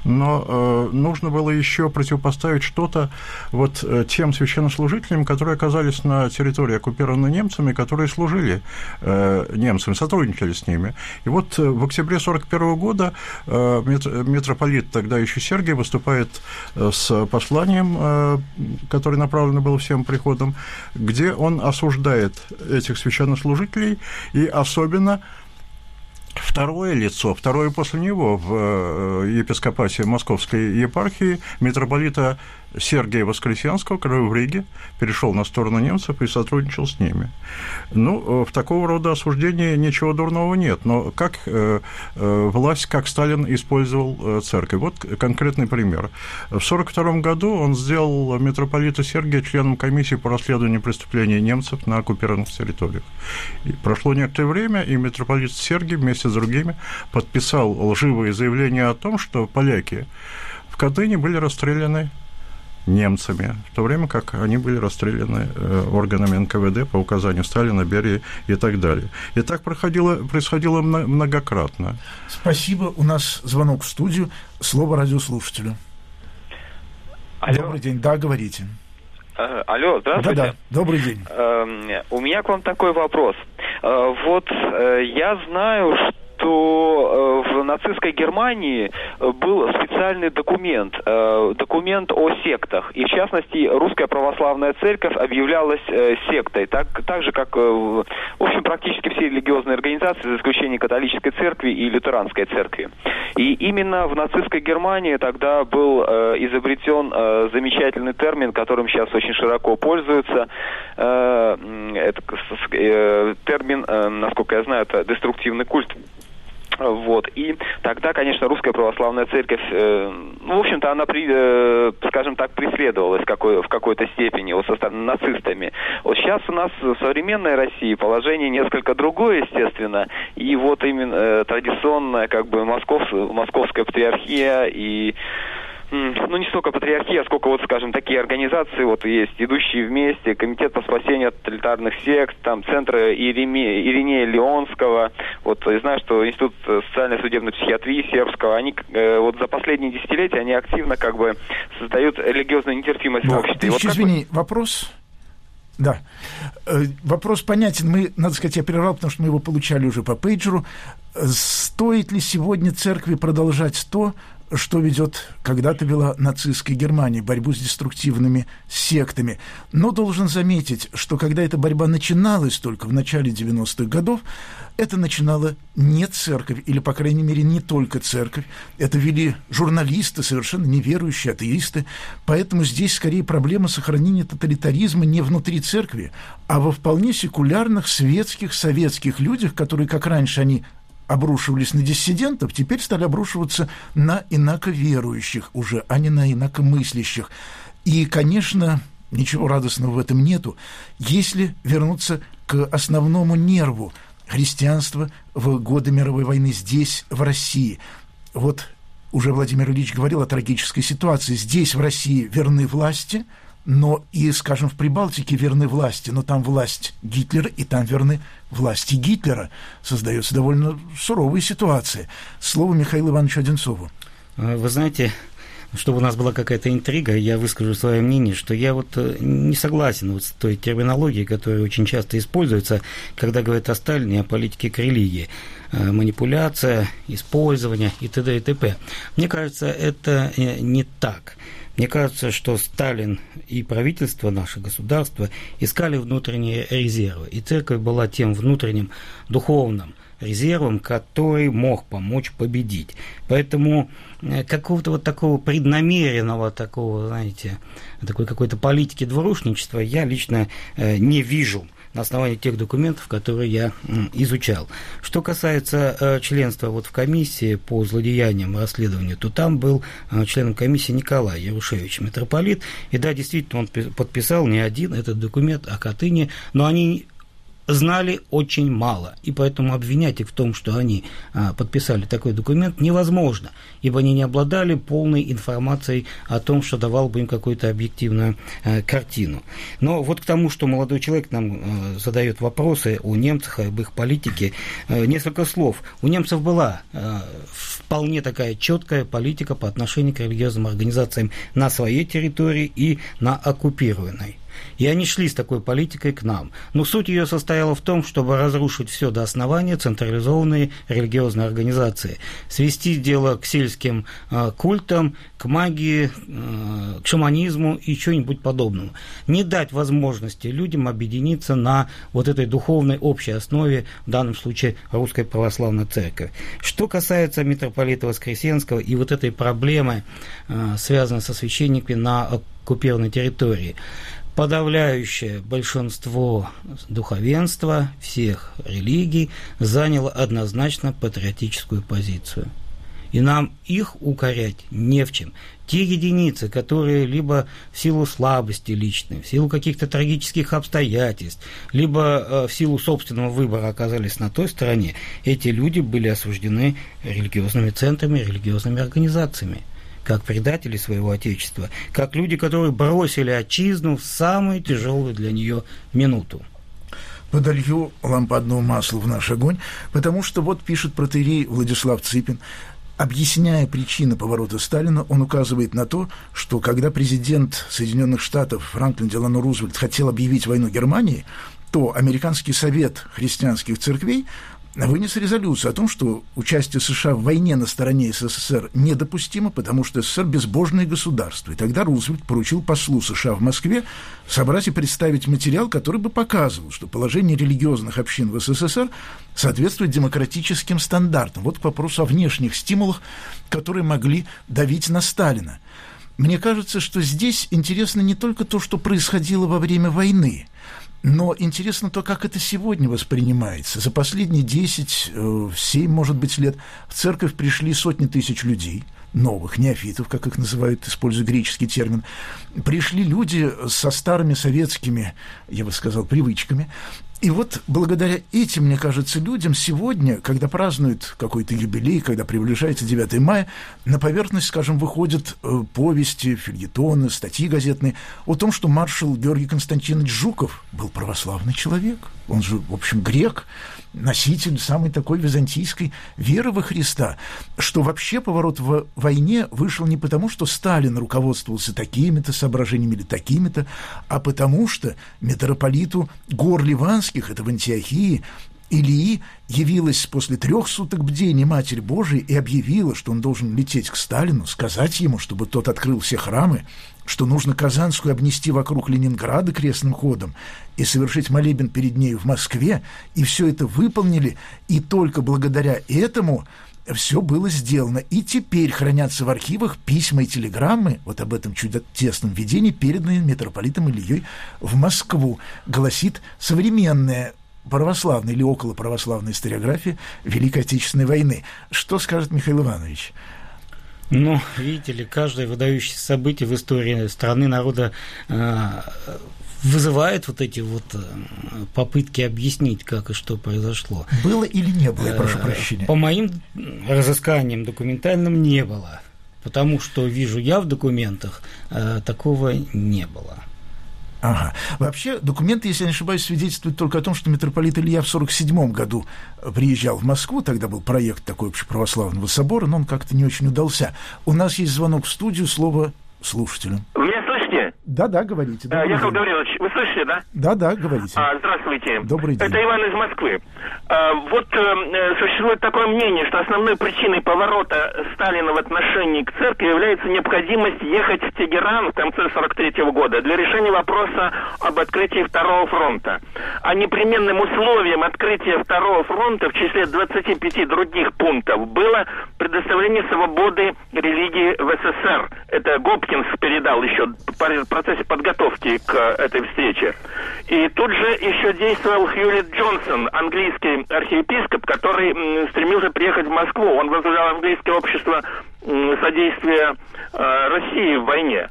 но нужно было еще противопоставить что-то вот тем священнослужителям, которые оказались на территории, оккупированной немцами, которые служили э, немцам, сотрудничали с ними. И вот в октябре сорок первого года э, митрополит, тогда еще Сергий, выступает с посланием, э, которое направлено было всем приходам, где он осуждает этих священнослужителей, и особенно второе лицо, второе после него в епископате Московской епархии, митрополита Сергия Воскресенского, который в Риге перешел на сторону немцев и сотрудничал с ними. Ну, в такого рода осуждении ничего дурного нет, но как э, э, власть, как Сталин использовал э, церковь? Вот конкретный пример. В сорок втором году он сделал митрополита Сергия членом комиссии по расследованию преступлений немцев на оккупированных территориях. И прошло некоторое время, и митрополит Сергий вместе с другими подписал лживые заявления о том, что поляки в Катыни были расстреляны немцами, в то время как они были расстреляны органами эн ка вэ дэ по указанию Сталина, Берии и так далее. И так происходило, происходило многократно. Спасибо. У нас звонок в студию. Слово радиослушателю. Алло. Добрый день. Да, говорите. Алло, здравствуйте. Да-да, добрый день. У меня к вам такой вопрос. Вот я знаю, что что в нацистской Германии был специальный документ, документ о сектах. И, в частности, Русская Православная Церковь объявлялась сектой, так, так же, как, в общем, практически все религиозные организации, за исключением католической церкви и лютеранской церкви. И именно в нацистской Германии тогда был изобретен замечательный термин, которым сейчас очень широко пользуются. Это термин, насколько я знаю, это деструктивный культ. Вот. И тогда, конечно, русская православная церковь, э, ну, в общем-то, она, при, э, скажем так, преследовалась какой, в какой-то степени вот, со стороны нацистами. Вот сейчас у нас в современной России положение несколько другое, естественно, и вот именно э, традиционная, как бы, москов, московская патриархия и ну, не столько патриархия, сколько, вот, скажем, такие организации, вот, есть «Идущие вместе», Комитет по спасению от тоталитарных сект, там, Центр Иереме, Иринея Леонского, вот, и знаю, что Институт социальной судебной психиатрии Сербского, они, э, вот, за последние десятилетия, они активно, как бы, создают религиозную нетерпимость да, в обществе. Вот извини, вы... вопрос... Да. Вопрос понятен. Мы, надо сказать, я прервал, потому что мы его получали уже по пейджеру. Стоит ли сегодня церкви продолжать то, что ведет, когда-то вела нацистская Германия, борьбу с деструктивными сектами? Но должен заметить, что когда эта борьба начиналась только в начале девяностых годов, это начинала не церковь, или, по крайней мере, не только церковь. Это вели журналисты, совершенно неверующие, атеисты. Поэтому здесь скорее проблема сохранения тоталитаризма не внутри церкви, а во вполне секулярных, светских, советских людях, которые, как раньше они обрушивались на диссидентов, теперь стали обрушиваться на инаковерующих уже, а не на инакомыслящих. И, конечно, ничего радостного в этом нету, если вернуться к основному нерву христианства в годы мировой войны здесь, в России. Вот уже Владимир Ильич говорил о трагической ситуации. Здесь, в России, верны власти, но и, скажем, в Прибалтике верны власти, но там власть Гитлера, и там верны власти Гитлера. Создается довольно суровая ситуация. Слово Михаилу Ивановичу Одинцову. Вы знаете, чтобы у нас была какая-то интрига, я выскажу свое мнение, что я вот не согласен вот с той терминологией, которая очень часто используется, когда говорят о Сталине, о политике к религии. Манипуляция, использование и т.д. и т.п. Мне кажется, это не так. Мне кажется, что Сталин и правительство, наше государство, искали внутренние резервы, и церковь была тем внутренним духовным резервом, который мог помочь победить. Поэтому какого-то вот такого преднамеренного, такого, знаете, такой какой-то политики двурушничества я лично не вижу на основании тех документов, которые я изучал. Что касается э, членства вот в комиссии по злодеяниям и расследованию, то там был э, членом комиссии Николай Ярушевич, митрополит, и да, действительно, он подписал не один этот документ о Катыни, но они знали очень мало, и поэтому обвинять их в том, что они а, подписали такой документ, невозможно, ибо они не обладали полной информацией о том, что давал бы им какую-то объективную а, картину. Но вот к тому, что молодой человек нам а, задает вопросы о немцах, об их политике, а, несколько слов. У немцев была а, вполне такая четкая политика по отношению к религиозным организациям на своей территории и на оккупированной. И они шли с такой политикой к нам. Но суть ее состояла в том, чтобы разрушить все до основания централизованные религиозные организации, свести дело к сельским э, культам, к магии, э, к шаманизму и чему-нибудь подобному. Не дать возможности людям объединиться на вот этой духовной общей основе, в данном случае Русской Православной Церкви. Что касается митрополита Воскресенского и вот этой проблемы, э, связанной со священниками на оккупированной территории, подавляющее большинство духовенства всех религий заняло однозначно патриотическую позицию. И нам их укорять не в чем. Те единицы, которые либо в силу слабости личной, в силу каких-то трагических обстоятельств, либо в силу собственного выбора оказались на той стороне, эти люди были осуждены религиозными центрами, религиозными организациями, как предатели своего Отечества, как люди, которые бросили отчизну в самую тяжелую для нее минуту. Подолью лампадного масла в наш огонь, потому что вот пишет протоиерей Владислав Цыпин, объясняя причины поворота Сталина, он указывает на то, что когда президент Соединенных Штатов Франклин Делано Рузвельт хотел объявить войну Германии, то Американский совет христианских церквей вынес резолюцию о том, что участие США в войне на стороне СССР недопустимо, потому что СССР безбожное государство. И тогда Рузвельт поручил послу США в Москве собрать и представить материал, который бы показывал, что положение религиозных общин в СССР соответствует демократическим стандартам. Вот к вопросу о внешних стимулах, которые могли давить на Сталина. Мне кажется, что здесь интересно не только то, что происходило во время войны, Но интересно то, как это сегодня воспринимается. За последние десять, семь, может быть, лет в церковь пришли сотни тысяч людей, новых, неофитов, как их называют, используя греческий термин. Пришли люди со старыми советскими, я бы сказал, привычками. И вот благодаря этим, мне кажется, людям сегодня, когда празднуют какой-то юбилей, когда приближается девятое мая, на поверхность, скажем, выходят повести, фельетоны, статьи газетные о том, что маршал Георгий Константинович Жуков был православный человек. Он же, в общем, грек, носитель самой такой византийской веры во Христа, что вообще поворот в войне вышел не потому, что Сталин руководствовался такими-то соображениями или такими-то, а потому что митрополиту гор Ливанских, это в Антиохии, Илии, явилась после трех суток бдения Матерь Божией и объявила, что он должен лететь к Сталину, сказать ему, чтобы тот открыл все храмы, что нужно Казанскую обнести вокруг Ленинграда крестным ходом и совершить молебен перед нею в Москве, и все это выполнили, и только благодаря этому все было сделано. И теперь хранятся в архивах письма и телеграммы, вот об этом чудесном видении, переданные митрополитом Ильей в Москву, гласит современная православная или околоправославная историография Великой Отечественной войны. Что скажет Михаил Иванович? Ну, видите ли, каждое выдающееся событие в истории страны, народа э, вызывает вот эти вот попытки объяснить, как и что произошло. Было или не было, я прошу прощения? По моим разысканиям документальным не было, потому что вижу я в документах, э, такого не было. Ага. Вообще, документы, если я не ошибаюсь, свидетельствуют только о том, что митрополит Илья в сорок седьмом году приезжал в Москву, тогда был проект такой общеправославного собора, но он как-то не очень удался. У нас есть звонок в студию, слово слушателю. Вы меня слышите? Да-да, говорите. А, Яков Гаврилович, вы слышите, да? Да-да, говорите. А, здравствуйте. Добрый день. Это Иван из Москвы. А, вот э, существует такое мнение, что основной причиной поворота Сталина в отношении к церкви является необходимость ехать в Тегеран в конце сорок третьего года для решения вопроса об открытии Второго фронта. А непременным условием открытия Второго фронта в числе двадцати пяти других пунктов было предоставление свободы религии в СССР. Это Гопкинс передал еще в процессе подготовки к этой встрече. И тут же еще действовал Хьюлит Джонсон, английский архиепископ, который стремился приехать в Москву. Он возглавлял английское общество содействия России в войне.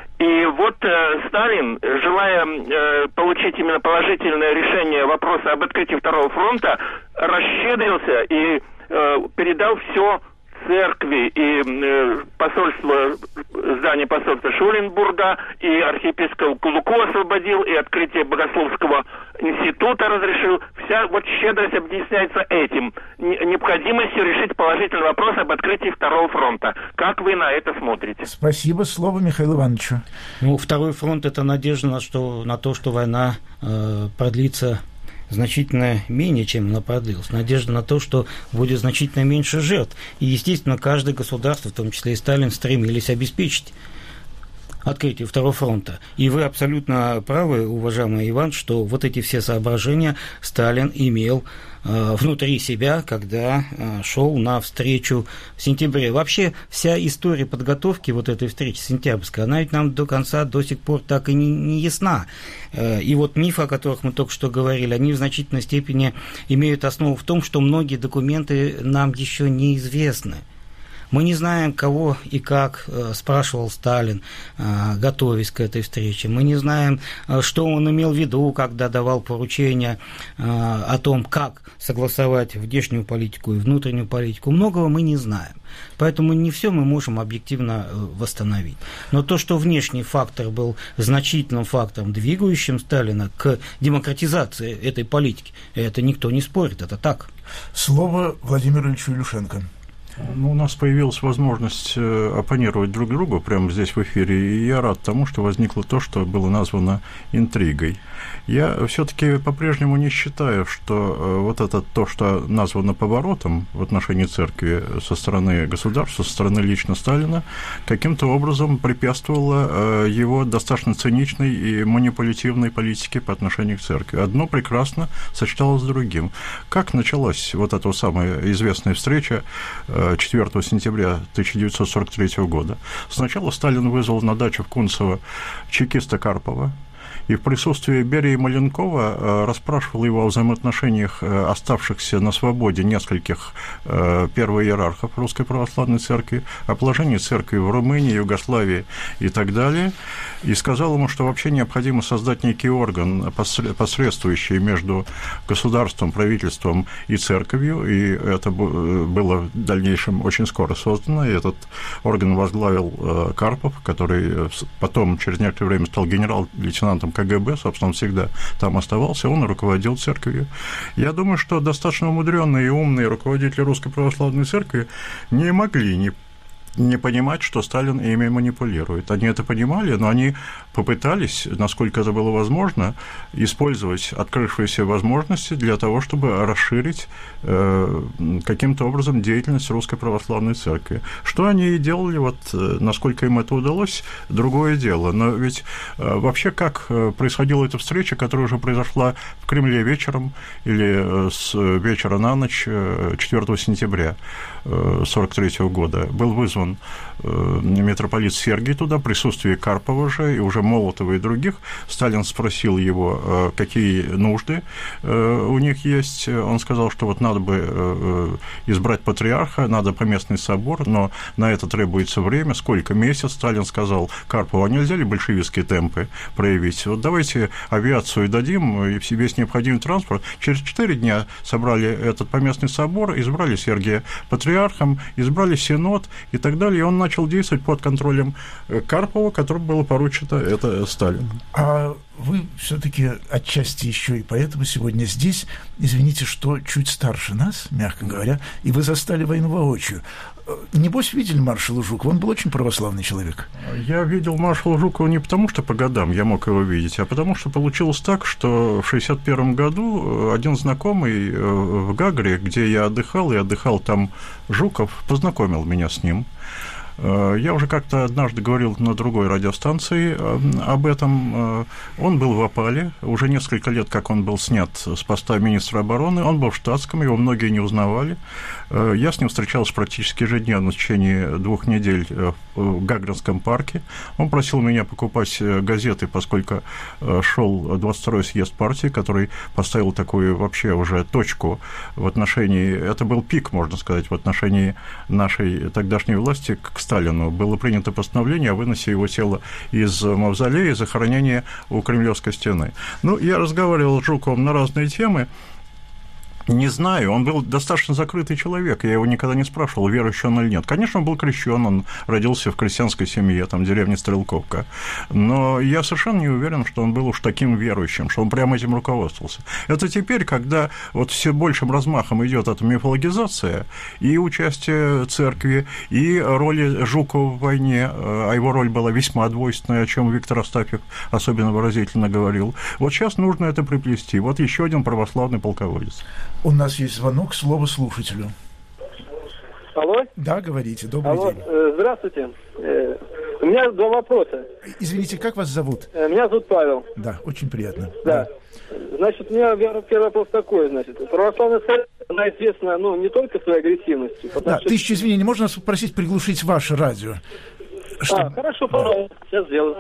И вот э, Сталин, желая э, получить именно положительное решение вопроса об открытии Второго фронта, расщедрился и э, передал все церкви и э, посольство, здание посольства Шуленбурга, и архиепископ Кулуку освободил, и открытие Богословского института разрешил. Вся вот щедрость объясняется этим. Необходимостью решить положительный вопрос об открытии Второго фронта. Как вы на это смотрите? Спасибо. Слово Михаилу Ивановичу. Ну, Второй фронт – это надежда на, что, на то, что война э, продлится значительно менее, чем она продлилась. Надежда на то, что будет значительно меньше жертв. И, естественно, каждое государство, в том числе и Сталин, стремились обеспечить открытие Второго фронта. И вы абсолютно правы, уважаемый Иван, что вот эти все соображения Сталин имел э, внутри себя, когда э, шел на встречу в сентябре. Вообще вся история подготовки вот этой встречи сентябрьской, она ведь нам до конца до сих пор так и не, не ясна. Э, и вот мифы, о которых мы только что говорили, они в значительной степени имеют основу в том, что многие документы нам еще неизвестны. Мы не знаем, кого и как э, спрашивал Сталин, э, готовясь к этой встрече. Мы не знаем, э, что он имел в виду, когда давал поручения э, о том, как согласовать внешнюю политику и внутреннюю политику. Многого мы не знаем. Поэтому не все мы можем объективно э, восстановить. Но то, что внешний фактор был значительным фактором, двигающим Сталина к демократизации этой политики, это никто не спорит, это так. Слово Владимиру Ильичу Илюшенко. Ну, у нас появилась возможность оппонировать друг другу прямо здесь в эфире, и я рад тому, что возникло то, что было названо интригой. Я все-таки по-прежнему не считаю, что вот это то, что названо поворотом в отношении церкви со стороны государства, со стороны лично Сталина, каким-то образом препятствовало его достаточно циничной и манипулятивной политике по отношению к церкви. Одно прекрасно сочеталось с другим. Как началась вот эта самая известная встреча четвёртого сентября тысяча девятьсот сорок третьего года? Сначала Сталин вызвал на дачу в Кунцево чекиста Карпова и в присутствии Берии Маленкова расспрашивал его о взаимоотношениях оставшихся на свободе нескольких первоиерархов Русской Православной Церкви, о положении церкви в Румынии, Югославии и так далее, и сказал ему, что вообще необходимо создать некий орган, посредствующий между государством, правительством и церковью, и это было в дальнейшем очень скоро создано, и этот орган возглавил Карпов, который потом через некоторое время стал генерал-лейтенантом ка гэ бэ, собственно, он всегда там оставался, он руководил церковью. Я думаю, что достаточно умудренные и умные руководители Русской Православной Церкви не могли не не понимать, что Сталин ими манипулирует. Они это понимали, но они попытались, насколько это было возможно, использовать открывшиеся возможности для того, чтобы расширить э, каким-то образом деятельность Русской Православной Церкви. Что они и делали, вот, насколько им это удалось, другое дело. Но ведь э, вообще как происходила эта встреча, которая уже произошла в Кремле вечером или с вечера на ночь четвёртого сентября сорок третьего года, был вызван митрополит Сергий туда, в присутствии Карпова же, и уже Молотова и других. Сталин спросил его, какие нужды у них есть. Он сказал, что вот надо бы избрать патриарха, надо поместный собор, но на это требуется время. Сколько? Месяц? Сталин сказал Карпову, а нельзя ли большевистские темпы проявить? Вот давайте авиацию дадим, и весь необходимый транспорт. Через четыре дня собрали этот поместный собор, избрали Сергия патриархом, избрали синод и так далее, и он начал действовать под контролем Карпова, которому было поручено это Сталин. А вы все-таки отчасти еще и поэтому сегодня здесь, извините, что чуть старше нас, мягко говоря, и вы застали войну воочию. Небось, видели маршала Жукова? Он был очень православный человек. Я видел маршала Жукова не потому, что по годам я мог его видеть, а потому, что получилось так, что в шестьдесят первом году один знакомый в Гагре, где я отдыхал, и отдыхал там Жуков, познакомил меня с ним. Я уже как-то однажды говорил на другой радиостанции об этом. Он был в опале, уже несколько лет, как он был снят с поста министра обороны, он был в штатском, его многие не узнавали. Я с ним встречался практически ежедневно в течение двух недель в Гагринском парке. Он просил меня покупать газеты, поскольку шел двадцать второй съезд партии, который поставил такую вообще уже точку в отношении, это был пик, можно сказать, в отношении нашей тогдашней власти к Сталину. Было принято постановление о выносе его тела из мавзолея и захоронении у Кремлевской стены. Ну, я разговаривал с Жуковым на разные темы. Не знаю, он был достаточно закрытый человек, я его никогда не спрашивал, верующий он или нет. Конечно, он был крещен, он родился в крестьянской семье, там, в деревне Стрелковка, но я совершенно не уверен, что он был уж таким верующим, что он прямо этим руководствовался. Это теперь, когда вот все большим размахом идет эта мифологизация, и участие церкви, и роли Жукова в войне, а его роль была весьма двойственная, о чем Виктор Астафьев особенно выразительно говорил. Вот сейчас нужно это приплести. Вот еще один православный полководец. У нас есть звонок, слово слушателю. Алло? Да, говорите, добрый Алло, день. Здравствуйте. У меня два вопроса. Извините, как вас зовут? Меня зовут Павел. Да, очень приятно. Да. Значит, у меня первый вопрос такой, значит. Православная церковь, она известна, ну, не только своей агрессивностью. Да, что... тысячу извинений, можно вас попросить приглушить ваше радио? Что... А, хорошо, пожалуйста, сейчас сделаю.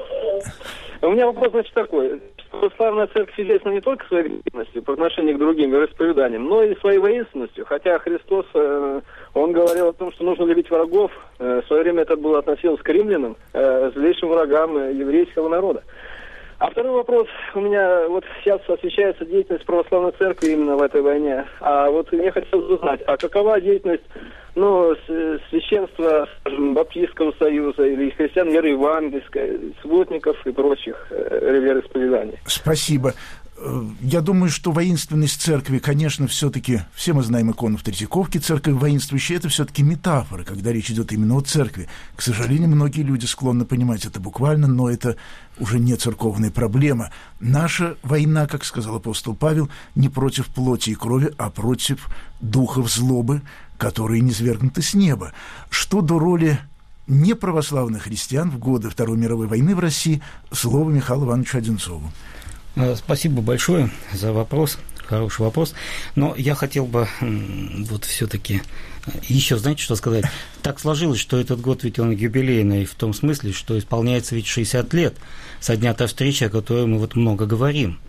У меня вопрос, значит, такой. Православная церковь известна не только своей агрессивностью по отношению к другим вероисповеданиям, но и своей воинственностью. Хотя Христос, он говорил о том, что нужно любить врагов. В свое время это было относилось к римлянам, злейшим врагам еврейского народа. А второй вопрос у меня, вот сейчас освещается деятельность православной церкви именно в этой войне. А вот мне хотелось узнать, а какова деятельность, ну, священства, скажем, Баптистского союза или христиан веры евангельской, сводников и прочих э, вероисповеданий? Спасибо. Я думаю, что воинственность церкви, конечно, все-таки, все мы знаем икону в Третьяковке, церковь воинствующая, это все-таки метафора, когда речь идет именно о церкви. К сожалению, многие люди склонны понимать это буквально, но это уже не церковная проблема. Наша война, как сказал апостол Павел, не против плоти и крови, а против духов злобы, которые низвергнуты с неба. Что до роли неправославных христиан в годы Второй мировой войны в России, слово Михаилу Ивановичу Одинцову. Спасибо большое за вопрос. хороший вопрос. Но я хотел бы вот все-таки еще, знаете, что сказать? Так сложилось, что этот год ведь он юбилейный в том смысле, что исполняется ведь шестьдесят лет со дня той встречи, о которой мы вот много говорим.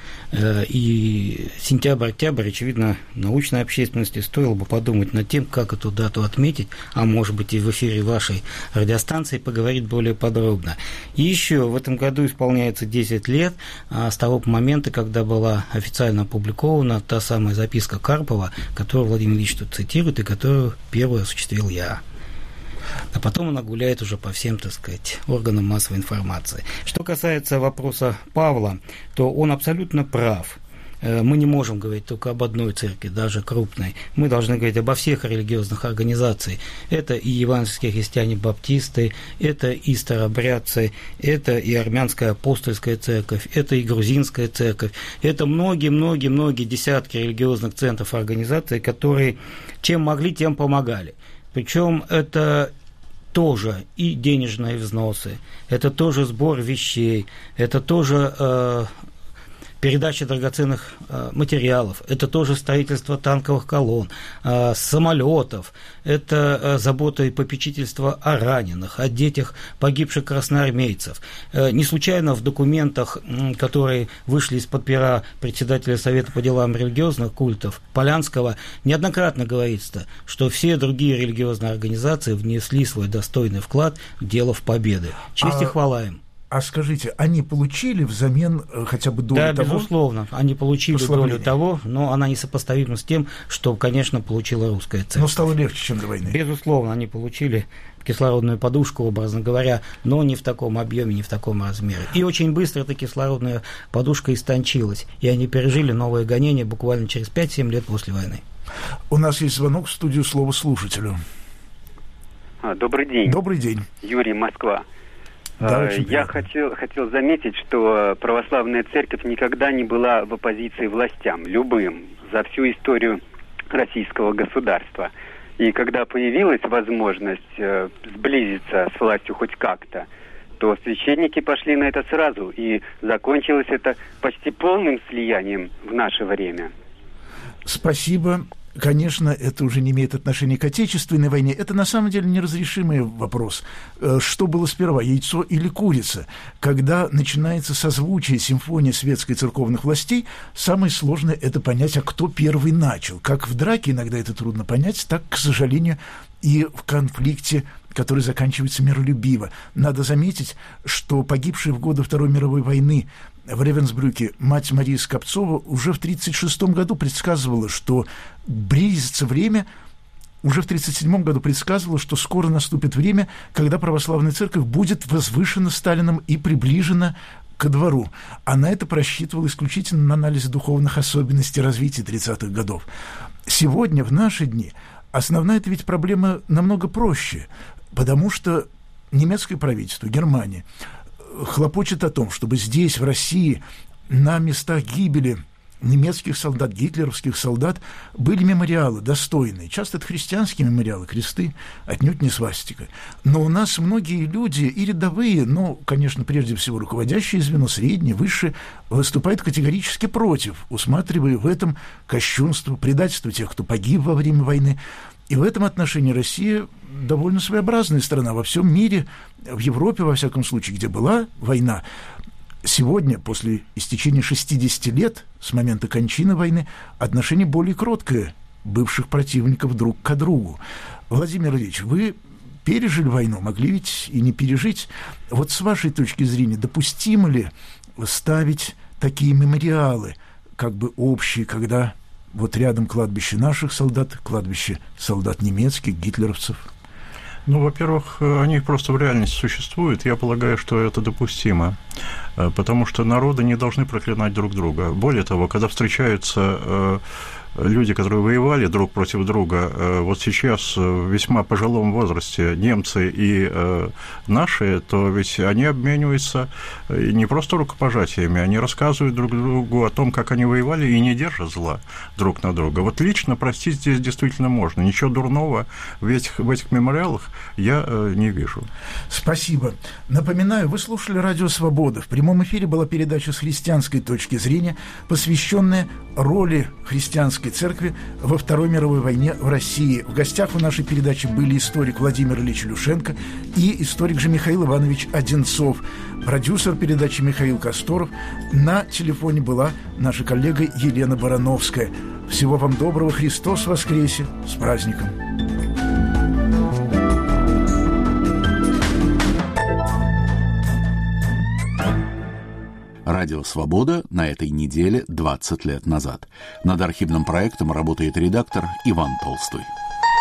И сентябрь-октябрь, очевидно, научной общественности стоило бы подумать над тем, как эту дату отметить, а может быть и в эфире вашей радиостанции поговорить более подробно. И еще в этом году исполняется десять лет с того момента, когда была официально опубликована та самая записка Карпова, которую Владимир Ильич тут цитирует и которую первую осуществил я. А потом она гуляет уже по всем, так сказать, органам массовой информации. Что касается вопроса Павла, то он абсолютно прав. Мы не можем говорить только об одной церкви, даже крупной. Мы должны говорить обо всех религиозных организациях. Это и евангельские христиане-баптисты, это и старобрядцы, это и армянская апостольская церковь, это и грузинская церковь, это многие-многие-многие десятки религиозных центров и организаций, которые чем могли, тем помогали. Причем это тоже и денежные взносы, это тоже сбор вещей, это тоже э, передача драгоценных э, материалов, это тоже строительство танковых колонн, э, самолетов, это э, забота и попечительство о раненых, о детях погибших красноармейцев. Э, не случайно в документах, э, которые вышли из-под пера председателя Совета по делам религиозных культов Полянского, неоднократно говорится, что все другие религиозные организации внесли свой достойный вклад в дело в победы. Честь а... и хвала им. А скажите, они получили взамен хотя бы долю да, того? Да, безусловно, они получили долю того, но она несопоставима с тем, что, конечно, получила русская церковь. Но стало легче, чем до войны. Безусловно, они получили кислородную подушку, образно говоря, но не в таком объеме, не в таком размере. И очень быстро эта кислородная подушка истончилась, и они пережили новое гонение буквально через пять-семь лет после войны. У нас есть звонок в студию, слово слушателю. А, добрый день. Добрый день. Юрий, Москва. Да, Я хотел, хотел заметить, что православная церковь никогда не была в оппозиции властям, любым, за всю историю российского государства. И когда появилась возможность э, сблизиться с властью хоть как-то, то священники пошли на это сразу, и закончилось это почти полным слиянием в наше время. Спасибо. Конечно, это уже не имеет отношения к Отечественной войне. Это на самом деле неразрешимый вопрос. Что было сперва, яйцо или курица? Когда начинается созвучие, симфония светской церковных властей, самое сложное – это понять, а кто первый начал. Как в драке иногда это трудно понять, так, к сожалению, и в конфликте, который заканчивается миролюбиво. Надо заметить, что погибшие в годы Второй мировой войны в Ревенсбрюке мать Мария Скопцова уже в тысяча девятьсот тридцать шестом году предсказывала, что близится время, уже в тысяча девятьсот тридцать седьмом году предсказывала, что скоро наступит время, когда православная церковь будет возвышена Сталином и приближена ко двору. Она это просчитывала исключительно на анализе духовных особенностей развития тридцатых годов. Сегодня, в наши дни, основная это ведь проблема намного проще, потому что немецкое правительство, Германия, хлопочет о том, чтобы здесь, в России, на местах гибели немецких солдат, гитлеровских солдат, были мемориалы достойные. Часто это христианские мемориалы, кресты, отнюдь не свастика. Но у нас многие люди, и рядовые, но, конечно, прежде всего руководящее звено, среднее, высшее, выступают категорически против, усматривая в этом кощунство, предательство тех, кто погиб во время войны. И в этом отношении Россия довольно своеобразная страна. Во всем мире, в Европе, во всяком случае, где была война, сегодня, после истечения шестидесяти лет с момента кончины войны, отношение более кроткое бывших противников друг к другу. Владимир Ильич, вы пережили войну, могли ведь и не пережить. Вот с вашей точки зрения, допустимо ли ставить такие мемориалы, как бы общие, когда вот рядом кладбище наших солдат, кладбище солдат немецких, гитлеровцев? Ну, во-первых, они просто в реальности существуют. Я полагаю, что это допустимо, потому что народы не должны проклинать друг друга. Более того, когда встречаются люди, которые воевали друг против друга, вот сейчас в весьма пожилом возрасте немцы и наши, то ведь они обмениваются не просто рукопожатиями, они рассказывают друг другу о том, как они воевали, и не держат зла друг на друга. Вот лично простить здесь действительно можно. Ничего дурного в этих, в этих мемориалах я не вижу. Спасибо. Напоминаю, вы слушали «Радио Свобода». В прямом прямом эфире была передача с христианской точки зрения, посвященная роли христианской церкви во Второй мировой войне в России. В гостях у нашей передачи были историк Владимир Ильич Илюшенко и историк же Михаил Иванович Одинцов. Продюсер передачи Михаил Косторов. На телефоне была наша коллега Елена Барановская. Всего вам доброго. Христос воскресе! С праздником! Радио «Свобода» на этой неделе двадцать лет назад. Над архивным проектом работает редактор Иван Толстой.